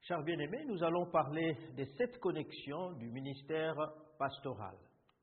Chers bien-aimés, nous allons parler des 7 connexions du ministère pastoral.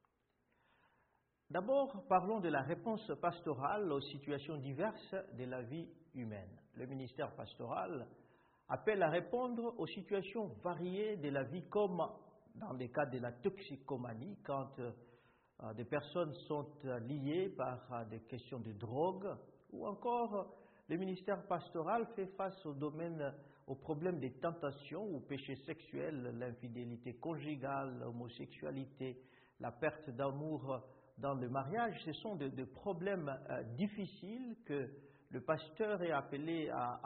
D'abord, parlons de la réponse pastorale aux situations diverses de la vie humaine. Le ministère pastoral appelle à répondre aux situations variées de la vie, comme dans le cas de la toxicomanie, quand des personnes sont liées par des questions de drogue, ou encore le ministère pastoral fait face au problème des tentations ou péchés sexuels, l'infidélité conjugale, l'homosexualité, la perte d'amour dans le mariage. Ce sont des problèmes difficiles que le pasteur est appelé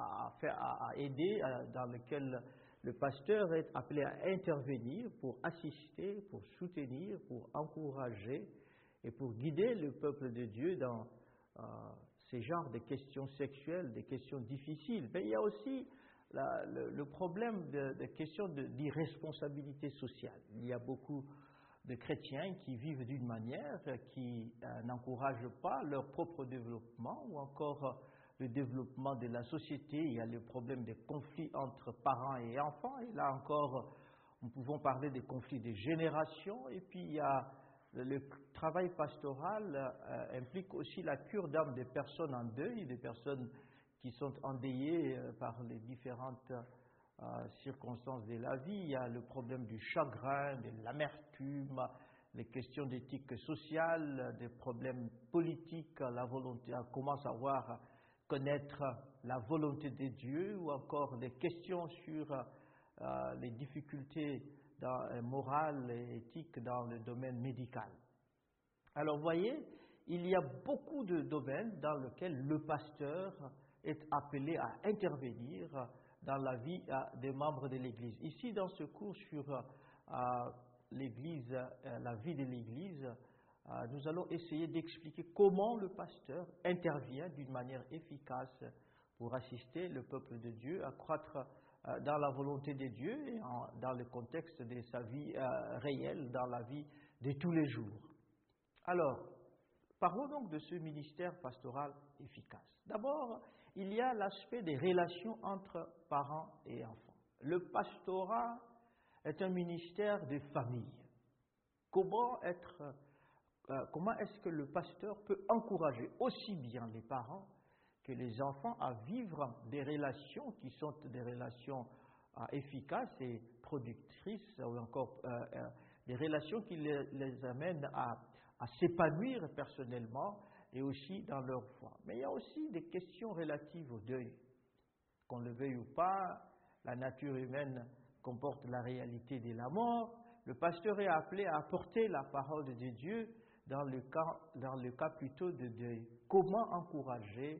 à aider, dans lesquels le pasteur est appelé à intervenir pour assister, pour soutenir, pour encourager et pour guider le peuple de Dieu dans ces genres de questions sexuelles, des questions difficiles. Mais il y a aussi le problème de questions d'irresponsabilité sociale. Il y a beaucoup de chrétiens qui vivent d'une manière qui n'encourage pas leur propre développement ou encore le développement de la société. Il y a le problème des conflits entre parents et enfants. Et là encore, nous pouvons parler des conflits de génération. Et puis il y a le travail pastoral implique aussi la cure d'âme des personnes en deuil, des personnes qui sont endeuillées par les différentes circonstances de la vie. Il y a le problème du chagrin, de l'amertume, les questions d'éthique sociale, des problèmes politiques, la volonté, comment savoir connaître la volonté de Dieu, ou encore des questions sur les difficultés morales et éthiques dans le domaine médical. Alors, vous voyez, il y a beaucoup de domaines dans lesquels le pasteur est appelé à intervenir dans la vie des membres de l'Église. Ici, dans ce cours sur l'Église, la vie de l'Église, nous allons essayer d'expliquer comment le pasteur intervient d'une manière efficace pour assister le peuple de Dieu à croître dans la volonté de Dieu et dans le contexte de sa vie réelle, dans la vie de tous les jours. Alors, parlons donc de ce ministère pastoral efficace. D'abord, il y a l'aspect des relations entre parents et enfants. Le pastorat est un ministère de famille. Comment est-ce que le pasteur peut encourager aussi bien les parents que les enfants à vivre des relations qui sont des relations efficaces et productrices, ou encore des relations qui les amènent à s'épanouir personnellement et aussi dans leur foi. Mais il y a aussi des questions relatives au deuil. Qu'on le veuille ou pas, la nature humaine comporte la réalité de la mort. Le pasteur est appelé à apporter la parole de Dieu dans le cas plutôt de deuil. Comment encourager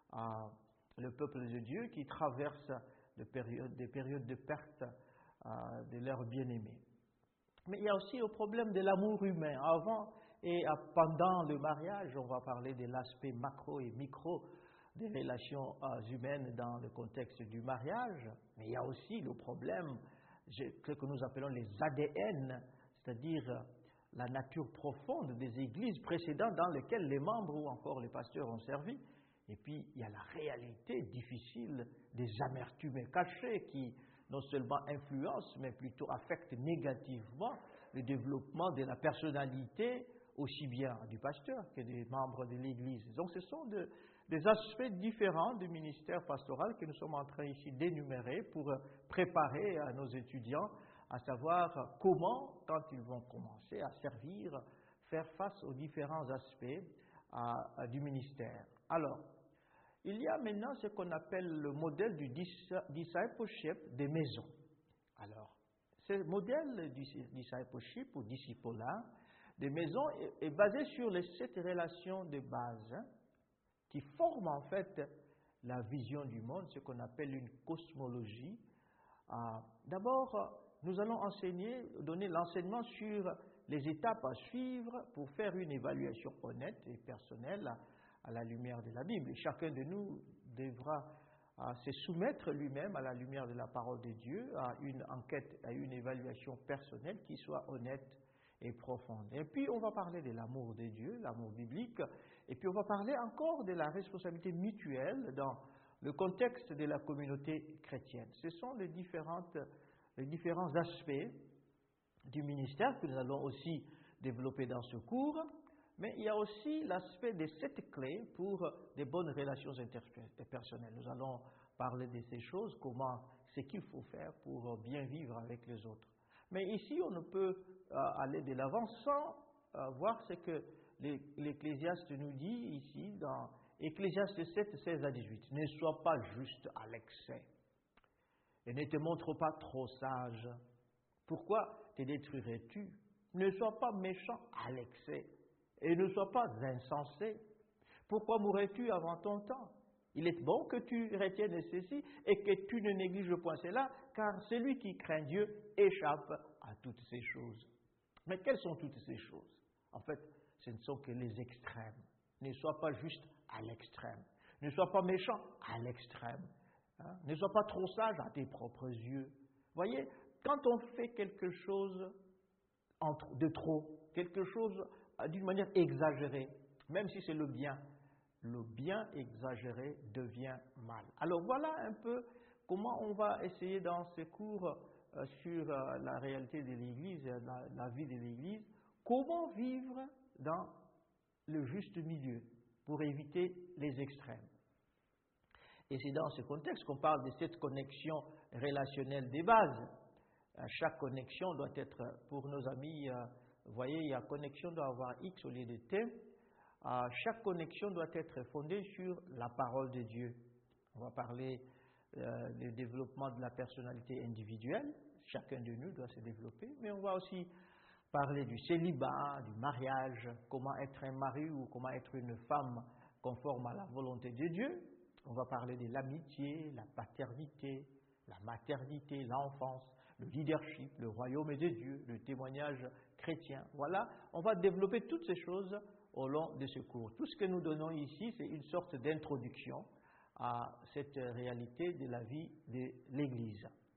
le peuple de Dieu qui traverse des périodes de perte de leurs bien-aimés. Mais il y a aussi le problème de l'amour humain. Avant et pendant le mariage, on va parler de l'aspect macro et micro des relations humaines dans le contexte du mariage. Mais il y a aussi le problème, ce que nous appelons les ADN, c'est-à-dire la nature profonde des églises précédentes dans lesquelles les membres ou encore les pasteurs ont servi. Et puis, il y a la réalité difficile des amertumes cachées qui non seulement influencent, mais plutôt affectent négativement le développement de la personnalité, aussi bien du pasteur que des membres de l'Église. Donc, ce sont des aspects différents du ministère pastoral que nous sommes en train ici d'énumérer pour préparer à nos étudiants à savoir comment, quand ils vont commencer à servir, faire face aux différents aspects du ministère. Alors, il y a maintenant ce qu'on appelle le modèle du discipleship des maisons. Alors, ce modèle du discipleship ou discipolat des maisons est basé sur les 7 relations de base qui forment en fait la vision du monde, ce qu'on appelle une cosmologie. D'abord, nous allons donner l'enseignement sur les étapes à suivre pour faire une évaluation honnête et personnelle à la lumière de la Bible. Et chacun de nous devra se soumettre lui-même à la lumière de la parole de Dieu, à une enquête, à une évaluation personnelle qui soit honnête et profonde. Et puis on va parler de l'amour de Dieu, l'amour biblique, et puis on va parler encore de la responsabilité mutuelle dans le contexte de la communauté chrétienne. Ce sont les différents aspects du ministère que nous allons aussi développer dans ce cours, mais il y a aussi l'aspect des 7 clés pour des bonnes relations interpersonnelles. Nous allons parler de ces choses, ce qu'il faut faire pour bien vivre avec les autres. Mais ici, on ne peut aller de l'avant sans voir ce que l'Ecclésiaste nous dit ici dans Ecclésiaste 7, 16 à 18. Ne sois pas juste à l'excès et ne te montre pas trop sage. Pourquoi te détruirais-tu? Ne sois pas méchant à l'excès et ne sois pas insensé. Pourquoi mourrais-tu avant ton temps? Il est bon que tu retiennes ceci et que tu ne négliges point cela, car celui qui craint Dieu échappe à toutes ces choses. Mais quelles sont toutes ces choses? En fait, ce ne sont que les extrêmes. Ne sois pas juste à l'extrême. Ne sois pas méchant à l'extrême. Ne sois pas trop sage à tes propres yeux. Voyez, quand on fait quelque chose de trop, quelque chose d'une manière exagérée, même si c'est le bien exagéré devient mal. Alors voilà un peu comment on va essayer dans ces cours sur la réalité de l'Église, la vie de l'Église, comment vivre dans le juste milieu pour éviter les extrêmes. Et c'est dans ce contexte qu'on parle de cette connexion relationnelle des bases. Chaque connexion doit être, pour nos amis, vous voyez, il y a connexion doit avoir X au lieu de T. Chaque connexion doit être fondée sur la parole de Dieu. On va parler du développement de la personnalité individuelle. Chacun de nous doit se développer, mais on va aussi parler du célibat, du mariage, comment être un mari ou comment être une femme conforme à la volonté de Dieu. On va parler de l'amitié, la paternité, la maternité, l'enfance, le leadership, le royaume de Dieu, le témoignage chrétien. Voilà, on va développer toutes ces choses au long de ce cours. Tout ce que nous donnons ici, c'est une sorte d'introduction à cette réalité de la vie de l'Église.